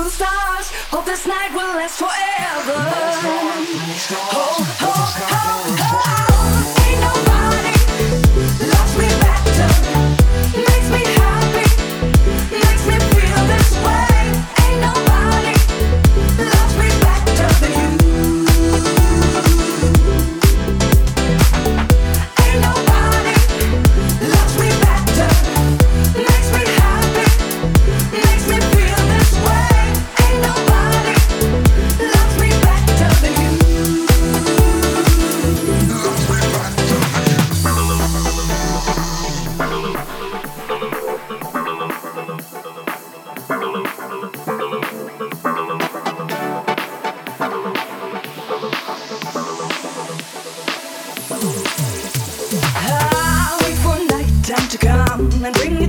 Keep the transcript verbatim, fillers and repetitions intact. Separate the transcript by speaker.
Speaker 1: stars. Hope this night will last forever. Oh, oh, oh, oh. Ain't nobody loves me better. Makes me happy, makes me feel this way. Ain't nobody loves me better than you. Ain't nobody loves me better. Makes me happy, makes me feel this way. Ain't nobody loves me better than you. Loves me better than I wait for night time to come and bring